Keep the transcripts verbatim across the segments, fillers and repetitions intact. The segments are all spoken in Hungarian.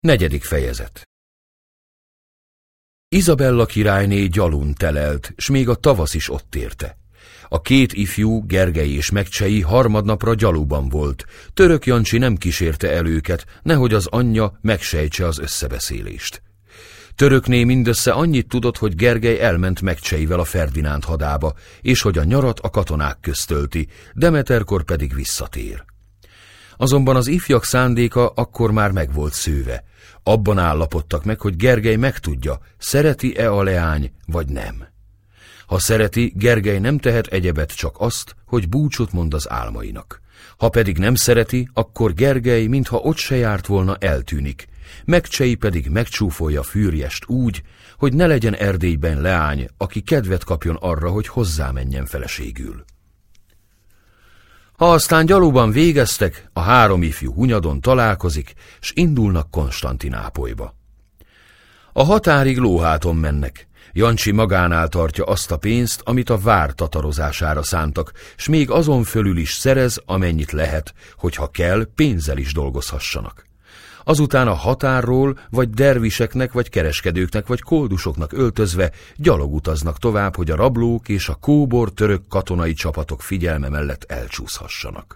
Negyedik fejezet. Izabella királyné gyalun telelt, s még a tavasz is ott érte. A két ifjú, Gergely és Megcsei harmadnapra gyaluban volt. Török Jancsi nem kísérte el őket, nehogy az anyja megsejtse az összebeszélést. Törökné mindössze annyit tudott, hogy Gergely elment Megcseivel a Ferdinánd hadába, és hogy a nyarat a katonák közt tölti, Demeterkor pedig visszatér. Azonban az ifjak szándéka akkor már meg volt szőve. Abban állapodtak meg, hogy Gergely megtudja, szereti-e a leány, vagy nem. Ha szereti, Gergely nem tehet egyebet, csak azt, hogy búcsút mond az álmainak. Ha pedig nem szereti, akkor Gergely, mintha ott se járt volna, eltűnik. Megcsei pedig megcsúfolja Fürjest úgy, hogy ne legyen Erdélyben leány, aki kedvet kapjon arra, hogy hozzá menjen feleségül. Ha aztán gyaluban végeztek, a három ifjú Hunyadon találkozik, s indulnak Konstantinápolyba. A határig lóháton mennek. Jancsi magánál tartja azt a pénzt, amit a vár tatarozására szántak, s még azon fölül is szerez, amennyit lehet, hogyha kell, pénzzel is dolgozhassanak. Azután a határról, vagy derviseknek, vagy kereskedőknek, vagy koldusoknak öltözve gyalog utaznak tovább, hogy a rablók és a kóbor török katonai csapatok figyelme mellett elcsúszhassanak.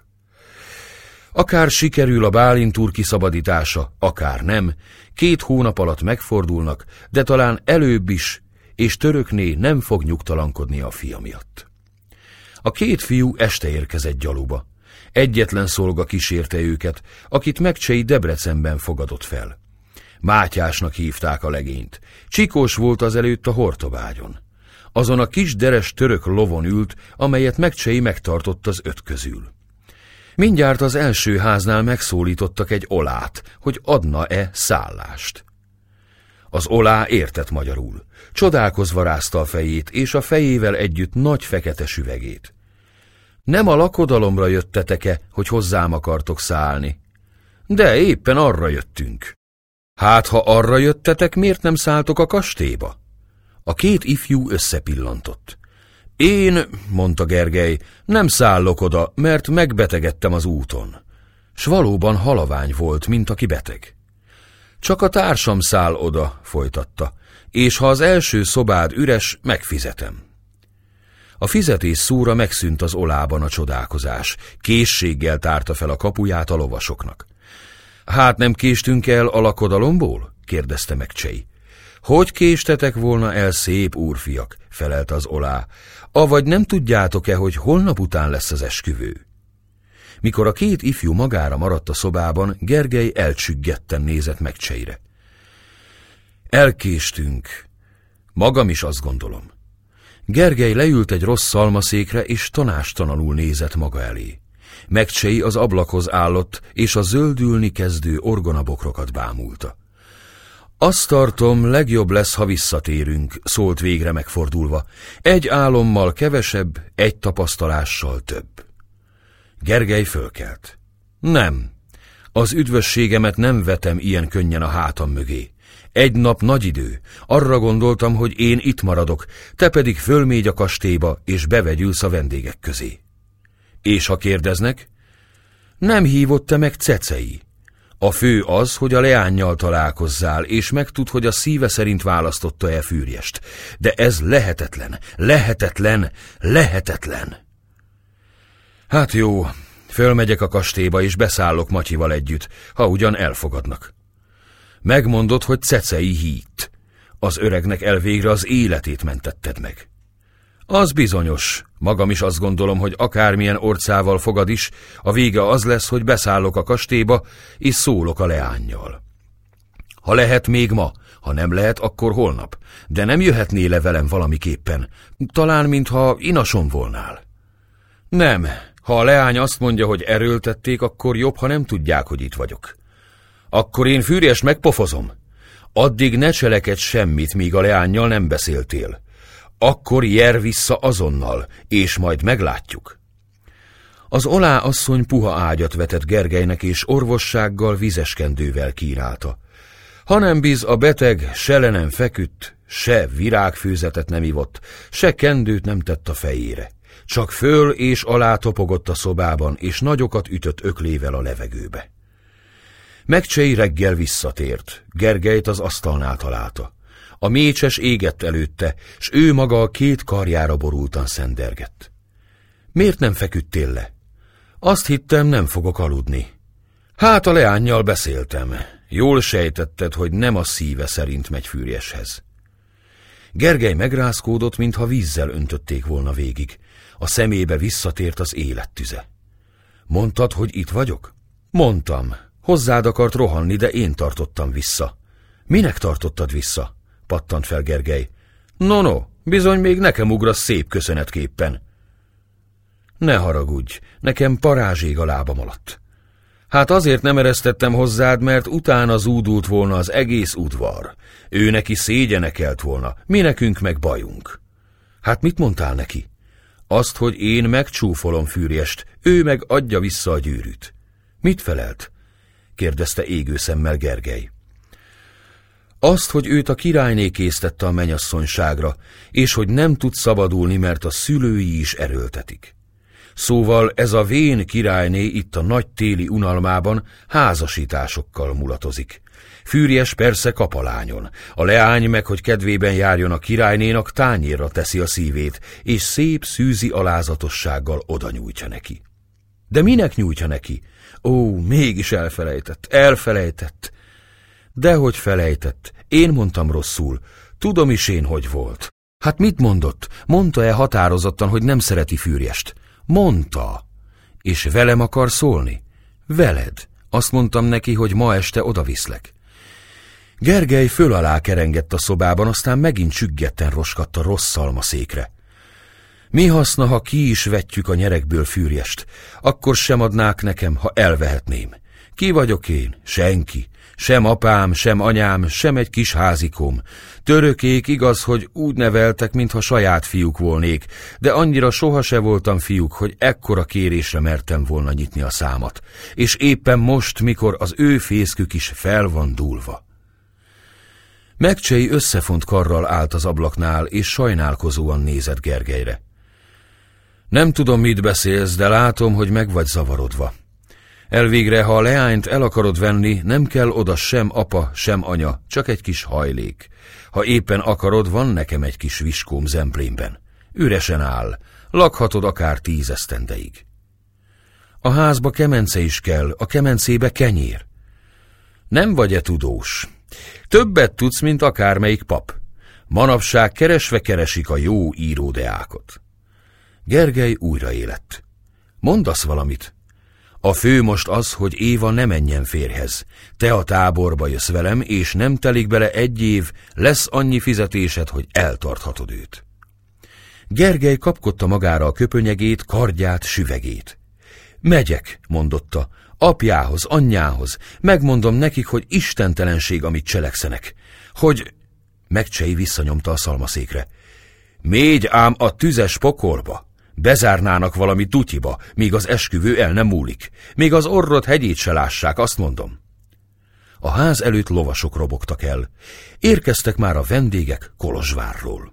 Akár sikerül a Bálint úr kiszabadítása, akár nem, két hónap alatt megfordulnak, de talán előbb is, és Törökné nem fog nyugtalankodni a fia miatt. A két fiú este érkezett gyaluba. Egyetlen szolga kísérte őket, akit Megcsei Debrecenben fogadott fel. Mátyásnak hívták a legényt. Csikós volt azelőtt a Hortobágyon. Azon a kis deres török lovon ült, amelyet Megcsei megtartott az öt közül. Mindjárt az első háznál megszólítottak egy olát, hogy adna-e szállást. Az olá értett magyarul. Csodálkozva rázta a fejét, és a fejével együtt nagy fekete süvegét. Nem a lakodalomra jöttetek-e, hogy hozzám akartok szállni? De éppen arra jöttünk. Hát, ha arra jöttetek, miért nem szálltok a kastélyba? A két ifjú összepillantott. Én, mondta Gergely, nem szállok oda, mert megbetegedtem az úton. S valóban halavány volt, mint aki beteg. Csak a társam száll oda, folytatta, és ha az első szobád üres, megfizetem. A fizetés szóra megszűnt az olában a csodálkozás. Készséggel tárta fel a kapuját a lovasoknak. Hát nem késtünk el a lakodalomból? kérdezte Megcsei. Hogy késtetek volna el, szép úrfiak? felelte az olá. Avagy nem tudjátok-e, hogy holnap után lesz az esküvő? Mikor a két ifjú magára maradt a szobában, Gergely elcsüggetten nézett Megcseire. Elkéstünk. Magam is azt gondolom. Gergely leült egy rossz szalmaszékre, és tanástalanul nézett maga elé. Megcsei az ablakhoz állott, és a zöldülni kezdő orgonabokrokat bámulta. Azt tartom, legjobb lesz, ha visszatérünk, szólt végre megfordulva. Egy álommal kevesebb, egy tapasztalással több. Gergely fölkelt. Nem, az üdvösségemet nem vetem ilyen könnyen a hátam mögé. Egy nap nagy idő. Arra gondoltam, hogy én itt maradok, te pedig fölmégy a kastélyba, és bevegyülsz a vendégek közé. És ha kérdeznek? Nem hívott te meg Cecei. A fő az, hogy a leánnyal találkozzál, és megtud, hogy a szíve szerint választotta-e Fürjest. De ez lehetetlen, lehetetlen, lehetetlen. Hát jó, fölmegyek a kastélyba, és beszállok Matyival együtt, ha ugyan elfogadnak. Megmondod, hogy Cecei hígt. Az öregnek elvégre az életét mentetted meg. Az bizonyos. Magam is azt gondolom, hogy akármilyen orcával fogad is, a vége az lesz, hogy beszállok a kastélyba, és szólok a leánnyal. Ha lehet még ma, ha nem lehet, akkor holnap. De nem jöhetnél le velem valamiképpen. Talán, mintha inason volnál. Nem. Ha a leány azt mondja, hogy erőltették, akkor jobb, ha nem tudják, hogy itt vagyok. Akkor én Fürjest megpofozom. Addig ne cselekedj semmit, míg a leánnyal nem beszéltél. Akkor jer vissza azonnal, és majd meglátjuk. Az olá asszony puha ágyat vetett Gergelynek, és orvossággal, vizeskendővel kínálta. Hanem biz a beteg se le nem feküdt, se virágfőzetet nem ivott, se kendőt nem tett a fejére. Csak föl és alá topogott a szobában, és nagyokat ütött öklével a levegőbe. Megcsei reggel visszatért, Gergelyt az asztalnál találta. A mécses égett előtte, s ő maga a két karjára borultan szendergett. Miért nem feküdtél le? Azt hittem, nem fogok aludni. Hát a leánnyal beszéltem. Jól sejtetted, hogy nem a szíve szerint megy Füriyeshez. Gergely megrázkódott, mintha vízzel öntötték volna végig. A szemébe visszatért az élettüze. Mondtad, hogy itt vagyok? Mondtam. Hozzád akart rohanni, de én tartottam vissza. Minek tartottad vissza? Pattant fel Gergely. No, no, bizony még nekem ugrasz szép köszönetképpen. Ne haragudj, nekem parázség a lábam alatt. Hát azért nem eresztettem hozzád, mert utána zúdult volna az egész udvar. Ő neki szégyene kelt volna, mi nekünk meg bajunk. Hát mit mondtál neki? Azt, hogy én megcsúfolom Füriyest, ő meg adja vissza a gyűrűt. Mit felelt? Kérdezte égő szemmel Gergely. Azt, hogy őt a királyné késztette a mennyasszonyságra, és hogy nem tud szabadulni, mert a szülői is erőltetik. Szóval ez a vén királyné itt a nagy téli unalmában házasításokkal mulatozik. Füriyes persze kap a lányon, a leány meg, hogy kedvében járjon a királynénak, tányérra teszi a szívét, és szép szűzi alázatossággal oda nyújtja neki. De minek nyújtja neki? Ó, mégis elfelejtett, elfelejtett. Dehogy felejtett, én mondtam rosszul, tudom is én, hogy volt. Hát mit mondott? Mondta-e határozottan, hogy nem szereti Füriyest? Mondta. És velem akar szólni? Veled. Azt mondtam neki, hogy ma este odaviszlek. Gergely föl alá kerengett a szobában, aztán megint csüggetten roskadt a rossz szalmaszékre. Mi haszna, ha ki is vetjük a nyerekből Füriyest? Akkor sem adnák nekem, ha elvehetném. Ki vagyok én? Senki. Sem apám, sem anyám, sem egy kis házikom. Törökék igaz, hogy úgy neveltek, mintha saját fiúk volnék, de annyira soha se voltam fiúk, hogy ekkora kérésre mertem volna nyitni a számat. És éppen most, mikor az ő fészkük is fel van dúlva. Megcsei összefont karral állt az ablaknál, és sajnálkozóan nézett Gergelyre. Nem tudom, mit beszélsz, de látom, hogy meg vagy zavarodva. Elvégre, ha a leányt el akarod venni, nem kell oda sem apa, sem anya, csak egy kis hajlék. Ha éppen akarod, van nekem egy kis viskóm Zemplénben. Üresen áll, lakhatod akár tíz esztendeig. A házba kemence is kell, a kemencébe kenyér. Nem vagy-e tudós? Többet tudsz, mint akármelyik pap. Manapság keresve keresik a jó íródeákot. Gergely újraélett. Mondasz valamit? A fő most az, hogy Éva ne menjen férjhez. Te a táborba jössz velem, és nem telik bele egy év, lesz annyi fizetésed, hogy eltarthatod őt. Gergely kapkodta magára a köpönyegét, kardját, süvegét. Megyek, mondotta, apjához, anyjához, megmondom nekik, hogy istentelenség, amit cselekszenek. Hogy... Megcsei visszanyomta a szalmaszékre. Mégy ám a tüzes pokolba. Bezárnának valami tutyiba, míg az esküvő el nem múlik. Még az orrod hegyét se lássák, azt mondom. A ház előtt lovasok robogtak el. Érkeztek már a vendégek Kolozsvárról.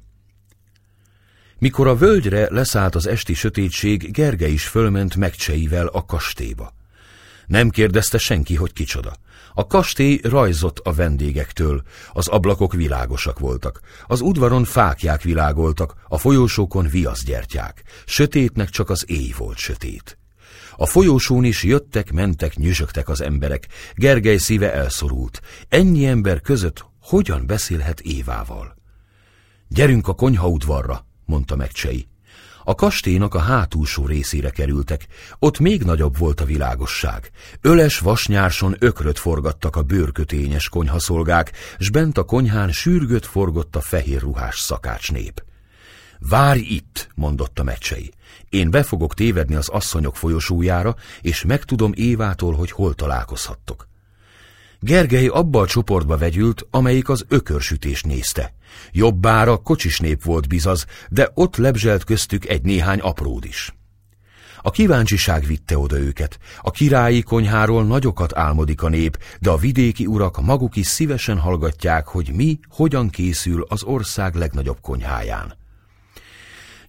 Mikor a völgyre leszállt az esti sötétség, Gergely is fölment Megcseivel a kastélyba. Nem kérdezte senki, hogy kicsoda. A kastély rajzott a vendégektől, az ablakok világosak voltak, az udvaron fáklyák világoltak, a folyósókon viaszgyertyák, sötétnek csak az éj volt sötét. A folyósón is jöttek, mentek, nyüzsögtek az emberek, Gergely szíve elszorult. Ennyi ember között hogyan beszélhet Évával? Gyerünk a konyhaudvarra, mondta Megcsei. A kastélynak a hátulsó részére kerültek, ott még nagyobb volt a világosság. Öles vasnyárson ökröt forgattak a bőrkötényes konyhaszolgák, s bent a konyhán sürgött forgott a fehér ruhás szakácsnép. Várj itt, mondotta Megcsei. Én be fogok tévedni az asszonyok folyosójára, és megtudom Évától, hogy hol találkozhattok. Gergely abba a csoportba vegyült, amelyik az ökörsütést nézte. Jobbára kocsisnép volt bizaz, de ott lebzselt köztük egy néhány apród is. A kíváncsiság vitte oda őket. A királyi konyháról nagyokat álmodik a nép, de a vidéki urak maguk is szívesen hallgatják, hogy mi hogyan készül az ország legnagyobb konyháján.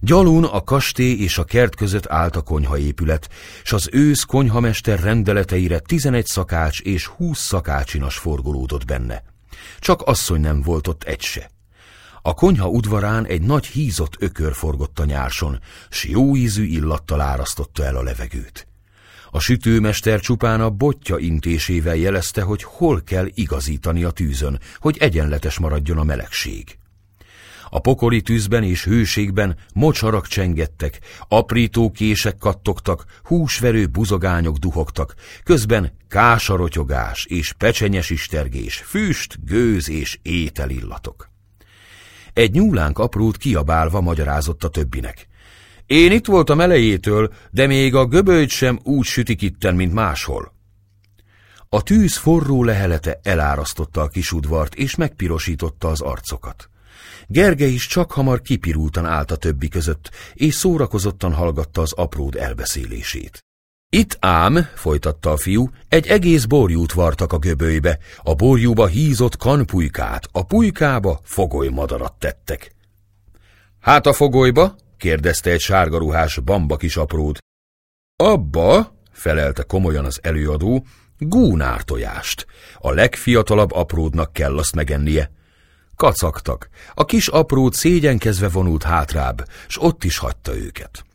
Gyalun a kastély és a kert között állt a konyhaépület, s az ősz konyhamester rendeleteire tizenegy szakács és húsz szakácsinas forgolódott benne. Csak asszony nem volt ott egy se. A konyha udvarán egy nagy hízott ökör forgott a nyárson, s jó ízű illattal árasztotta el a levegőt. A sütőmester csupán a botja intésével jelezte, hogy hol kell igazítani a tűzön, hogy egyenletes maradjon a melegség. A pokoli tűzben és hőségben mocsarak csengettek, aprító kések kattogtak, húsverő buzogányok duhogtak, közben kásarotyogás és pecsenyes istergés, füst, gőz és ételillatok. Egy nyúlánk aprót kiabálva magyarázott a többinek. Én itt voltam elejétől, de még a göbölyt sem úgy sütik itten, mint máshol. A tűz forró lehelete elárasztotta a kis udvart, és megpirosította az arcokat. Gergely is csak hamar kipirultan állt a többi között, és szórakozottan hallgatta az apród elbeszélését. Itt ám, folytatta a fiú, egy egész borjút vartak a göbölybe, a borjúba hízott kanpulykát, a pulykába fogolymadarat tettek. Hát a fogolyba? Kérdezte egy sárgaruhás bamba kis apród. Abba, felelte komolyan az előadó, gúnártojást. A legfiatalabb apródnak kell azt megennie. Kacagtak. A kis apród szégyenkezve vonult hátrább, s ott is hagyta őket.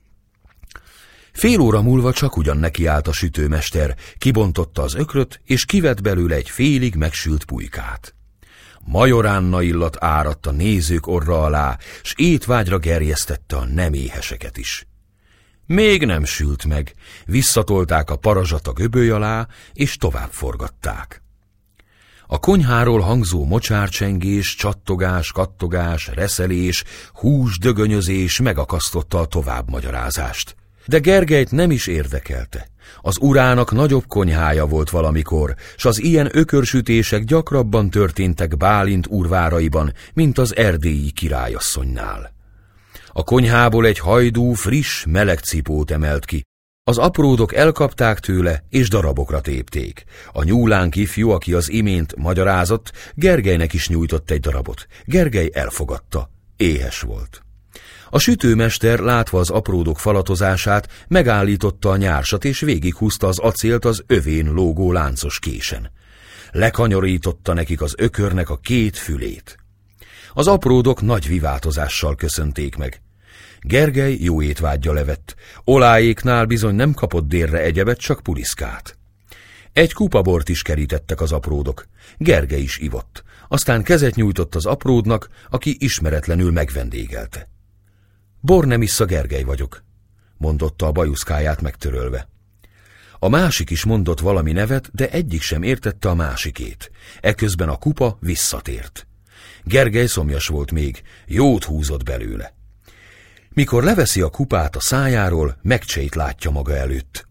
Fél óra múlva csak ugyan nekiállt a sütőmester, kibontotta az ökröt, és kivett belőle egy félig megsült pulykát. Majoránna illat áradt a nézők orra alá, s étvágyra gerjesztette a nem éheseket is. Még nem sült meg, visszatolták a parazsat a göböly alá, és tovább forgatták. A konyháról hangzó mocsárcsengés, csattogás, kattogás, reszelés, húsdögönyözés megakasztotta a továbbmagyarázást. De Gergelyt nem is érdekelte. Az urának nagyobb konyhája volt valamikor, s az ilyen ökörsütések gyakrabban történtek Bálint urváraiban, mint az erdélyi királyasszonynál. A konyhából egy hajdú, friss, meleg cipót emelt ki. Az apródok elkapták tőle, és darabokra tépték. A nyúlánk ifjú, aki az imént magyarázott, Gergelynek is nyújtott egy darabot. Gergely elfogadta. Éhes volt. A sütőmester, látva az apródok falatozását, megállította a nyársat, és végighúzta az acélt az övén lógó láncos késen. Lekanyarította nekik az ökörnek a két fülét. Az apródok nagy vivátozással köszönték meg. Gergely jó étvágya levett. Oláéknál bizony nem kapott délre egyebet, csak puliszkát. Egy kupa bort is kerítettek az apródok. Gergely is ivott. Aztán kezet nyújtott az apródnak, aki ismeretlenül megvendégelte. Bor nem issza, Gergely vagyok, mondotta a bajuszkáját megtörölve. A másik is mondott valami nevet, de egyik sem értette a másikét. Eközben a kupa visszatért. Gergely szomjas volt még, jót húzott belőle. Mikor leveszi a kupát a szájáról, Megcseit látja maga előtt.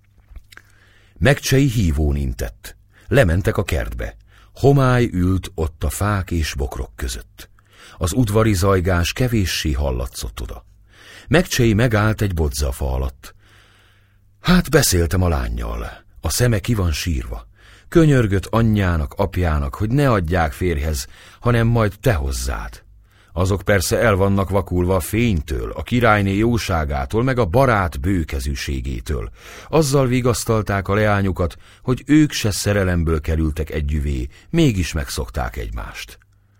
Megcsei hívón intett. Lementek a kertbe. Homály ült ott a fák és bokrok között. Az udvari zajgás kevéssé hallatszott oda. Megcsei megállt egy bodzafa alatt. Hát beszéltem a lánnyal. A szeme ki van sírva. Könyörgött anyjának, apjának, hogy ne adják férjhez, hanem majd te hozzád. Azok persze el vannak vakulva a fénytől, a királyné jóságától, meg a barát bőkezűségétől. Azzal vigasztalták a leányukat, hogy ők se szerelemből kerültek együvé, mégis megszokták egymást.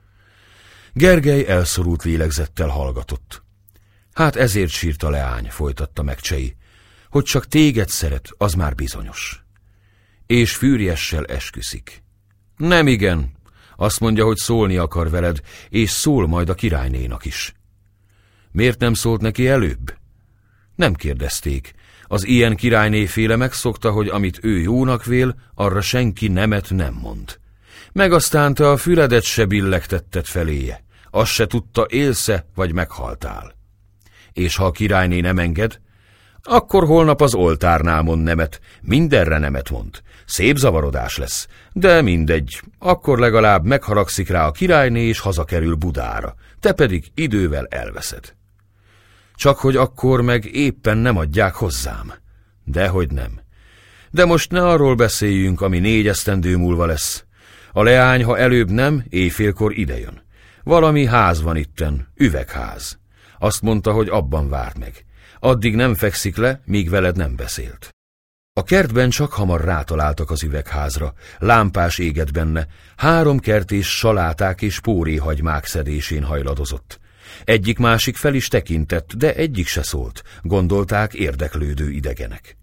Gergely elszorult lélegzettel hallgatott. Hát ezért sírt a leány, folytatta Megcsei, hogy csak téged szeret, az már bizonyos. És fűriessel esküszik. Nem igen, azt mondja, hogy szólni akar veled, és szól majd a királynénak is. Miért nem szólt neki előbb? Nem kérdezték. Az ilyen királynéféle megszokta, hogy amit ő jónak vél, arra senki nemet nem mond. Meg aztán te a füledet se billegtetted feléje. Azt se tudta, élsz-e, vagy meghaltál. És ha a királyné nem enged, akkor holnap az oltárnál mond nemet, mindenre nemet mond. Szép zavarodás lesz, de mindegy, akkor legalább megharagszik rá a királyné, és hazakerül Budára, te pedig idővel elveszed. Csak hogy akkor meg éppen nem adják hozzám. Dehogy nem. De most ne arról beszéljünk, ami négy esztendő múlva lesz. A leány, ha előbb nem, éjfélkor idejön. Valami ház van itten, üvegház. Azt mondta, hogy abban várd meg. Addig nem fekszik le, míg veled nem beszélt. A kertben csak hamar rátaláltak az üvegházra, lámpás égett benne, három kertés saláták és póréhagymák szedésén hajladozott. Egyik-másik fel is tekintett, de egyik se szólt, gondolták érdeklődő idegenek.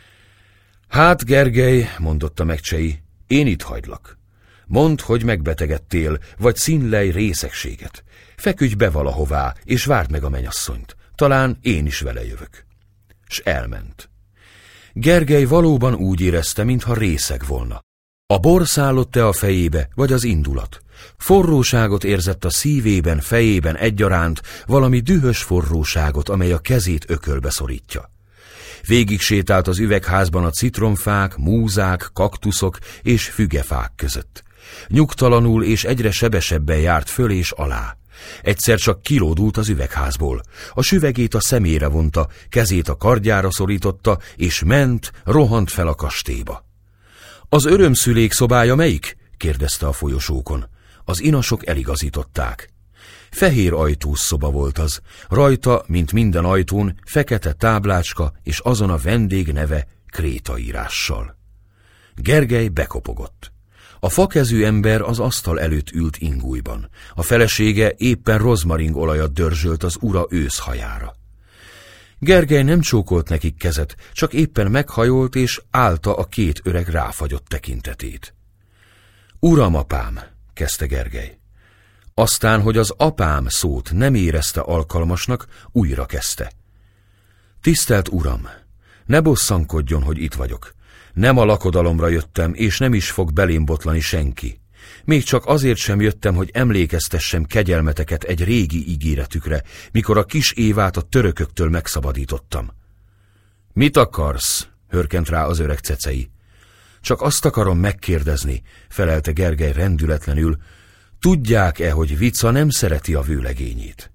Hát, Gergely, mondotta Megcsei, én itt hagylak. Mondd, hogy megbetegedtél, vagy színlej részegséget. Feküdj be valahová, és várd meg a menyasszonyt. Talán én is vele jövök. S elment. Gergely valóban úgy érezte, mintha részeg volna. A bor szállott-e a fejébe, vagy az indulat? Forróságot érzett a szívében, fejében egyaránt, valami dühös forróságot, amely a kezét ökölbe szorítja. Végig sétált az üvegházban a citromfák, múzák, kaktuszok és fügefák között. Nyugtalanul és egyre sebesebben járt föl és alá. Egyszer csak kilódult az üvegházból. A süvegét a szemére vonta, kezét a kardjára szorította, és ment, rohant fel a kastélyba. Az örömszülék szobája melyik? Kérdezte a folyosókon. Az inasok eligazították. Fehér ajtós szoba volt az, rajta, mint minden ajtón, fekete táblácska, és azon a vendég neve krétaírással. Gergely bekopogott. A fakezű ember az asztal előtt ült ingújban. A felesége éppen rozmaring olajat dörzsölt az ura őszhajára. Gergely nem csókolt nekik kezet, csak éppen meghajolt és állta a két öreg ráfagyott tekintetét. Uram, apám, kezdte Gergely. Aztán, hogy az apám szót nem érezte alkalmasnak, újra kezdte. Tisztelt uram, ne bosszankodjon, hogy itt vagyok. Nem a lakodalomra jöttem, és nem is fog belém botlani senki. Még csak azért sem jöttem, hogy emlékeztessem kegyelmeteket egy régi ígéretükre, mikor a kis Évát a törököktől megszabadítottam. Mit akarsz? Hörkent rá az öreg Cecei. Csak azt akarom megkérdezni, felelte Gergely rendületlenül, tudják-e, hogy Vica nem szereti a vőlegényét?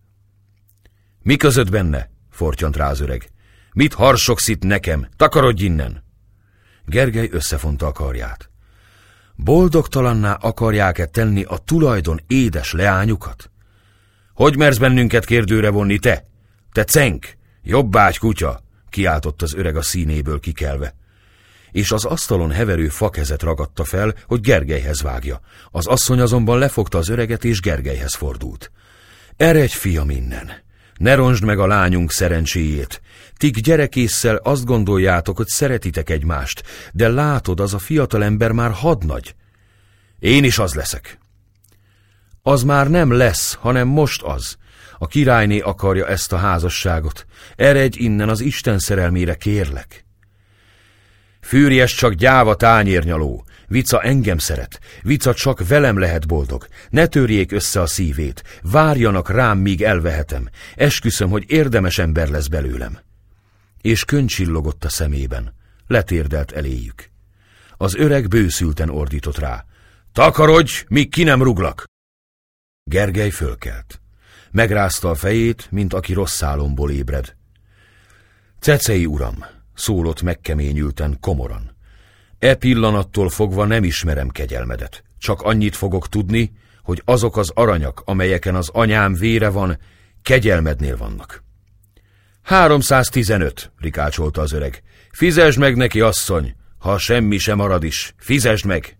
Mi között benne? Fortyant rá az öreg. Mit harsogsz itt nekem? Takarodj innen! Gergely összefonta a karját. Boldogtalanná akarják-e tenni a tulajdon édes leányukat? Hogy mersz bennünket kérdőre vonni, te? Te cenk! Jobbágy kutya! Kiáltott az öreg a színéből kikelve. És az asztalon heverő fakezet ragadta fel, hogy Gergelyhez vágja. Az asszony azonban lefogta az öreget, és Gergelyhez fordult. Eredj, fiam, innen! Ne roncsd meg a lányunk szerencséjét! Tik gyerekésszel azt gondoljátok, hogy szeretitek egymást, de látod, az a fiatalember már hadnagy. Én is az leszek. Az már nem lesz, hanem most az. A királyné akarja ezt a házasságot. Eredj innen, az Isten szerelmére kérlek. Fűrjes csak gyáva tányérnyaló. Vica engem szeret. Vica csak velem lehet boldog. Ne törjék össze a szívét. Várjanak rám, míg elvehetem. Esküszöm, hogy érdemes ember lesz belőlem. És könycsillogott a szemében. Letérdelt eléjük. Az öreg bőszülten ordított rá. Takarodj, míg ki nem ruglak! Gergely fölkelt. Megrázta a fejét, mint aki rossz álomból ébred. Cecei uram, szólott megkeményülten, komoran. E pillanattól fogva nem ismerem kegyelmedet. Csak annyit fogok tudni, hogy azok az aranyak, amelyeken az anyám vére van, kegyelmednél vannak. Háromszáztizenöt, rikácsolta az öreg. Fizesd meg neki, asszony, ha semmi sem marad is, fizesd meg!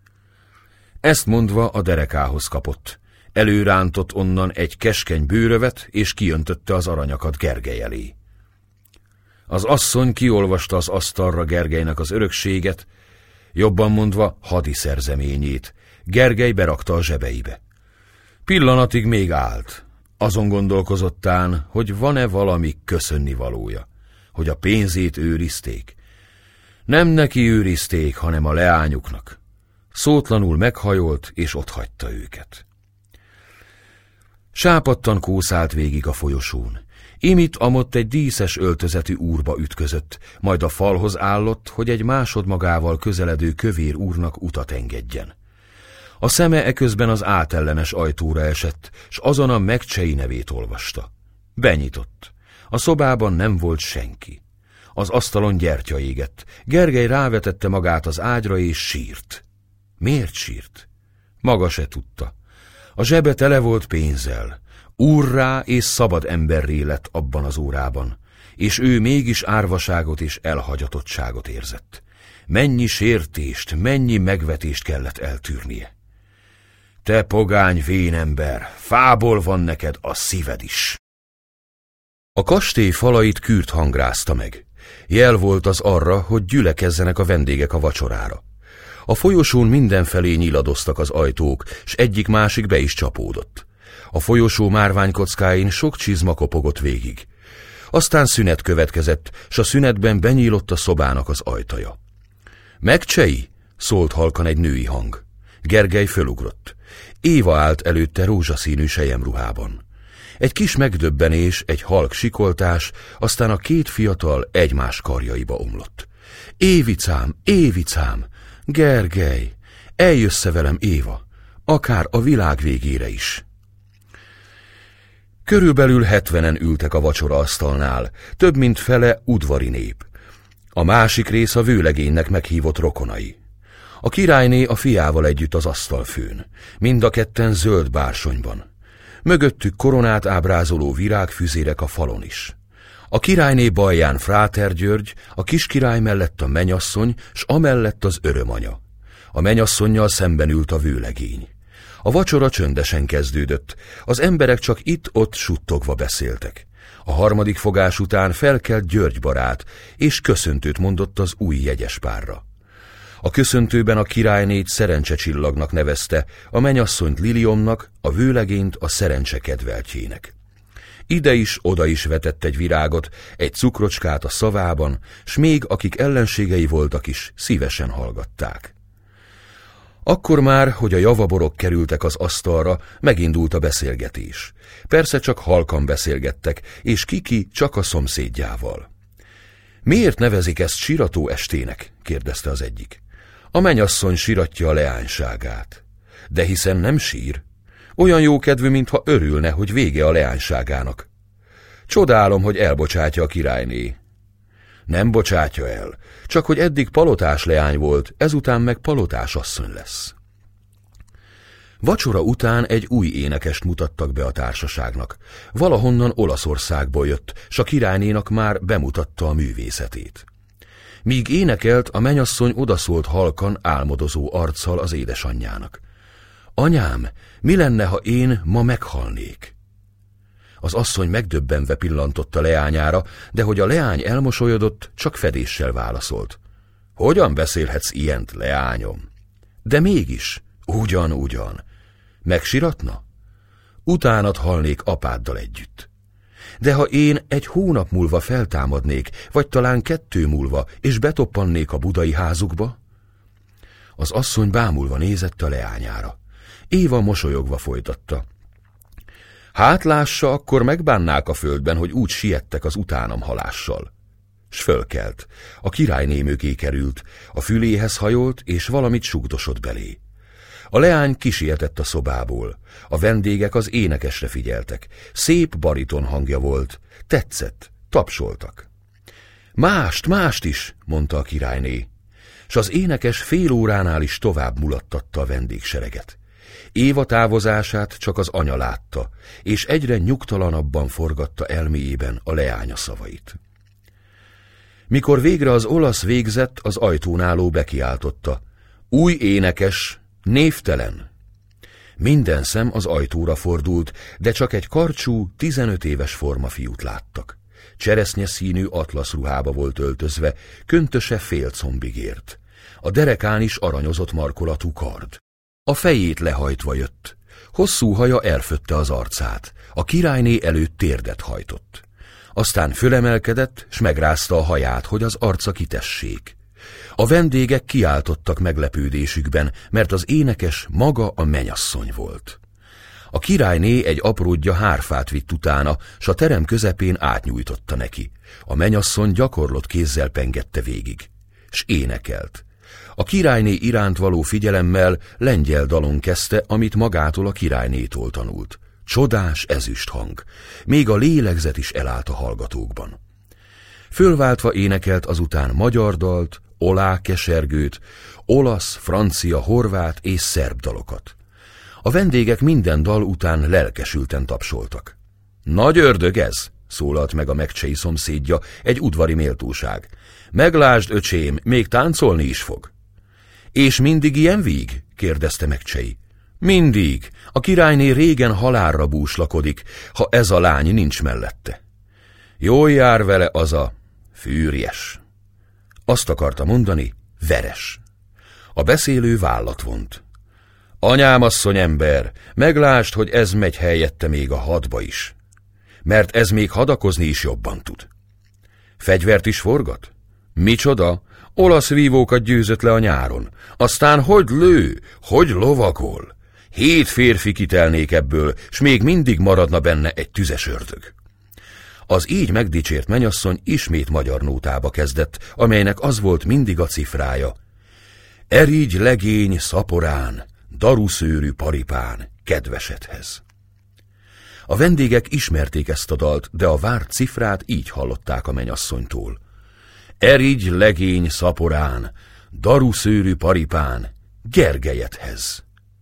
Ezt mondva a derekához kapott. Előrántott onnan egy keskeny bőrövet, és kiöntötte az aranyakat Gergely elé. Az asszony kiolvasta az asztalra Gergelynek az örökséget, jobban mondva hadi szerzeményét. Gergely berakta a zsebeibe. Pillanatig még állt. Azon gondolkozottán, hogy van-e valami köszönnivalója, hogy a pénzét őrizték. Nem neki őrizték, hanem a leányuknak. Szótlanul meghajolt, és otthagyta őket. Sápadtan kószált végig a folyosón. Imit amott egy díszes öltözetű úrba ütközött, majd a falhoz állott, hogy egy másodmagával közeledő kövér úrnak utat engedjen. A szeme eközben az átellenes ajtóra esett, s azon a Megcsei nevét olvasta. Benyitott. A szobában nem volt senki. Az asztalon gyertya égett. Gergely rávetette magát az ágyra, és sírt. Miért sírt? Maga se tudta. A zsebe tele volt pénzzel, úrrá és szabad emberré lett abban az órában, és ő mégis árvaságot és elhagyatottságot érzett. Mennyi sértést, mennyi megvetést kellett eltűrnie. Te pogány vénember, fából van neked a szíved is. A kastély falait Kürt hangrázta meg. Jel volt az arra, hogy gyülekezzenek a vendégek a vacsorára. A folyosón mindenfelé nyiladoztak az ajtók, s egyik-másik be is csapódott. A folyosó márványkockáin sok csizma kopogott végig. Aztán szünet következett, s a szünetben benyílott a szobának az ajtaja. Megcsei, szólt halkan egy női hang. Gergely fölugrott. Éva állt előtte rózsaszínű selyemruhában. Egy kis megdöbbenés, egy halk sikoltás, aztán a két fiatal egymás karjaiba omlott. Évicám, Évicám, Gergely, eljössze velem, Éva, akár a világ végére is. Körülbelül hetvenen ültek a vacsoraasztalnál, több mint fele udvari nép. A másik rész a vőlegénynek meghívott rokonai. A királyné a fiával együtt az asztalfőn, mind a ketten zöld bársonyban. Mögöttük koronát ábrázoló virágfüzérek a falon is. A királyné balján Fráter György, a kiskirály mellett a menyasszony, s amellett az örömanya. A menyasszonnyal szemben ült a vőlegény. A vacsora csöndesen kezdődött, az emberek csak itt-ott suttogva beszéltek. A harmadik fogás után felkelt György barát, és köszöntőt mondott az új jegyes párra. A köszöntőben a királynét szerencsecsillagnak nevezte, a menyasszonyt Liliomnak, a vőlegényt a szerencse kedveltjének. Ide is, oda is vetett egy virágot, egy cukrocskát a szavában, s még akik ellenségei voltak is, szívesen hallgatták. Akkor már, hogy a javaborok kerültek az asztalra, megindult a beszélgetés. Persze csak halkan beszélgettek, és Kiki csak a szomszédjával. Miért nevezik ezt sirató estének? Kérdezte az egyik. A menyasszony siratja a leányságát. De hiszen nem sír. Olyan jókedvű, mintha örülne, hogy vége a leányságának. Csodálom, hogy elbocsátja a királyné. Nem bocsátja el, csak hogy eddig palotás leány volt, ezután meg palotás asszony lesz. Vacsora után egy új énekest mutattak be a társaságnak. Valahonnan Olaszországból jött, s a királynénak már bemutatta a művészetét. Míg énekelt, a menyasszony odaszólt halkan, álmodozó arccal az édesanyjának. Anyám, mi lenne, ha én ma meghalnék? Az asszony megdöbbenve pillantott a leányára, de hogy a leány elmosolyodott, csak fedéssel válaszolt. Hogyan beszélhetsz ilyent, leányom? De mégis, ugyan, ugyan. Megsiratna? Utánad halnék apáddal együtt. De ha én egy hónap múlva feltámadnék, vagy talán kettő múlva, és betoppannék a budai házukba? Az asszony bámulva nézett a leányára. Éva mosolyogva folytatta. Hát lássa, akkor megbánnák a földben, hogy úgy siettek az utánam halással. S fölkelt. A királyné mögé került, a füléhez hajolt, és valamit sugdosott belé. A leány kisietett a szobából. A vendégek az énekesre figyeltek. Szép bariton hangja volt. Tetszett, tapsoltak. Mást, mást is, mondta a királyné. S az énekes fél óránál is tovább mulattatta a vendégsereget. Éva távozását csak az anya látta, és egyre nyugtalanabban forgatta elméjében a leánya szavait. Mikor végre az olasz végzett, az ajtónáló bekiáltotta. Új énekes, névtelen! Minden szem az ajtóra fordult, de csak egy karcsú, tizenöt éves formafiút láttak. Cseresznye színű atlaszruhába volt öltözve, köntöse fél combig ért. A derekán is aranyozott markolatú kard. A fejét lehajtva jött. Hosszú haja elfötte az arcát. A királyné előtt térdet hajtott. Aztán fölemelkedett, s megrázta a haját, hogy az arca kitessék. A vendégek kiáltottak meglepődésükben, mert az énekes maga a menyasszony volt. A királyné egy apródja hárfát vitt utána, s a terem közepén átnyújtotta neki. A menyasszony gyakorlott kézzel pengette végig, s énekelt. A királyné iránt való figyelemmel lengyel dalon kezdte, amit magától a királynétól tanult. Csodás ezüst hang, még a lélegzet is elállt a hallgatókban. Fölváltva énekelt azután magyar dalt, olá kesergőt, olasz, francia, horvát és szerb dalokat. A vendégek minden dal után lelkesülten tapsoltak. Nagy ördög ez, szólalt meg a Megcsei szomszédja, egy udvari méltóság. Meglásd, öcsém, még táncolni is fog. És mindig ilyen víg? kérdezte Megcsei. Mindig. A királyné régen halálra búslakodik, ha ez a lány nincs mellette. Jól jár vele az a fűrjes. Azt akarta mondani, veres. A beszélő vállat vont. Anyám asszony ember, meglásd, hogy ez megy helyette még a hadba is. Mert ez még hadakozni is jobban tud. Fegyvert is forgat? Micsoda? Olasz vívókat győzött le a nyáron. Aztán hogy lő, hogy lovagol. Hét férfi kitelnék ebből, s még mindig maradna benne egy tüzes ördög. Az így megdicsért menyasszony ismét magyar nótába kezdett, amelynek az volt mindig a cifrája. Erigy legény szaporán, daruszőrű paripán, kedvesedhez. A vendégek ismerték ezt a dalt, de a várt cifrát így hallották a menyasszonytól. Erigy legény szaporán, daruszőrű paripán, Gergelyedhez.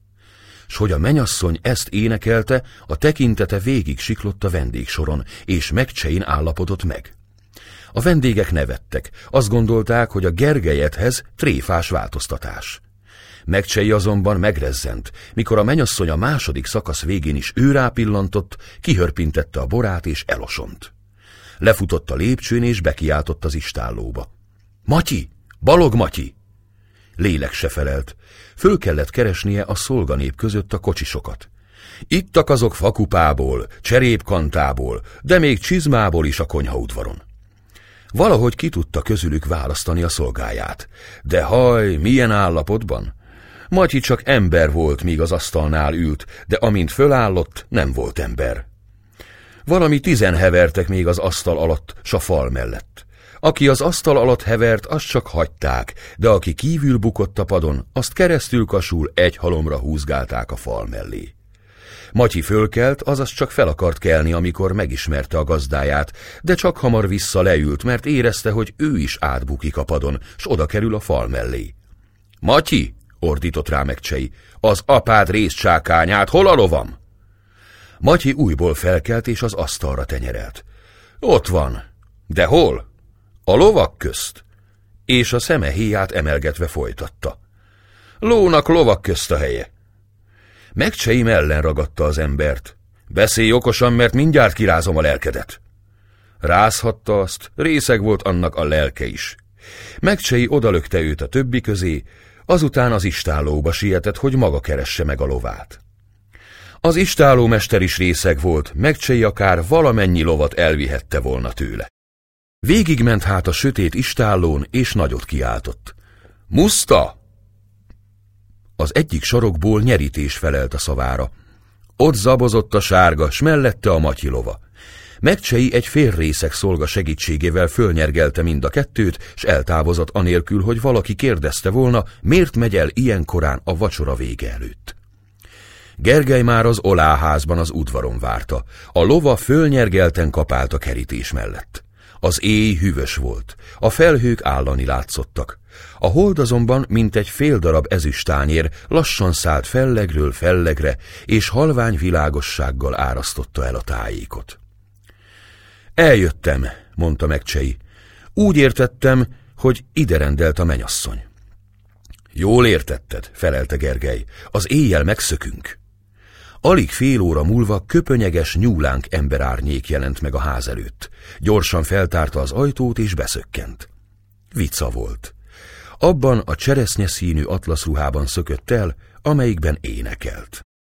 S hogy a menyasszony ezt énekelte, a tekintete végig siklott a vendégsoron, és Megcsein állapodott meg. A vendégek nevettek, azt gondolták, hogy a Gergelyedhez tréfás változtatás. Megcsei azonban megrezzent, mikor a menyasszony a második szakasz végén is őrá pillantott, kihörpintette a borát és elosont. Lefutott a lépcsőn és bekiáltott az istállóba. Matyi! Balog Matyi! Lélek se felelt. Föl kellett keresnie a szolganép között a kocsisokat. Ittak azok fakupából, cserépkantából, de még csizmából is a konyhaudvaron. Valahogy ki tudta közülük választani a szolgáját. De haj, milyen állapotban! Matyi csak ember volt, míg az asztalnál ült, de amint fölállott, nem volt ember. Valami tizen hevertek még az asztal alatt, s a fal mellett. Aki az asztal alatt hevert, azt csak hagyták, de aki kívül bukott a padon, azt keresztül kasul egy halomra húzgálták a fal mellé. Matyi fölkelt, azaz csak fel akart kelni, amikor megismerte a gazdáját, de csak hamar vissza leült, mert érezte, hogy ő is átbukik a padon, s oda kerül a fal mellé. Matyi, ordított rá Megcsei, az apád részcsákányát, hol a lovam? Matyi újból felkelt és az asztalra tenyerelt. Ott van. De hol? A lovak közt. És a szeme héját emelgetve folytatta. Lónak lovak közt a helye. Megcsei mellen ragadta az embert. Beszélj okosan, mert mindjárt kirázom a lelkedet. Rázhatta azt, részeg volt annak a lelke is. Megcsei odalökte őt a többi közé, azután az istállóba sietett, hogy maga keresse meg a lovát. Az istállómester is részeg volt, Megcsei akár valamennyi lovat elvihette volna tőle. Végigment hát a sötét istállón, és nagyot kiáltott. Muszta! Az egyik sarokból nyerítés felelt a szavára. Ott zabozott a sárga, s mellette a Matyi lova. Megcsei egy félrészeg szolga segítségével fölnyergelte mind a kettőt, s eltávozott anélkül, hogy valaki kérdezte volna, miért megy el ilyen korán a vacsora vége előtt. Gergely már az oláházban az udvaron várta. A lova fölnyergelten kapált a kerítés mellett. Az éj hűvös volt, a felhők állani látszottak. A hold azonban, mint egy fél darab ezüsttányér, lassan szállt fellegről fellegre, és halvány világossággal árasztotta el a tájékot. Eljöttem, mondta Megcsei. Úgy értettem, hogy ide rendelt a menyasszony. Jól értetted, felelte Gergely, az éjjel megszökünk. Alig fél óra múlva köpönyeges, nyúlánk emberárnyék jelent meg a ház előtt. Gyorsan feltárta az ajtót és beszökkent. Vica volt. Abban a cseresznyeszínű atlaszruhában szökött el, amelyikben énekelt.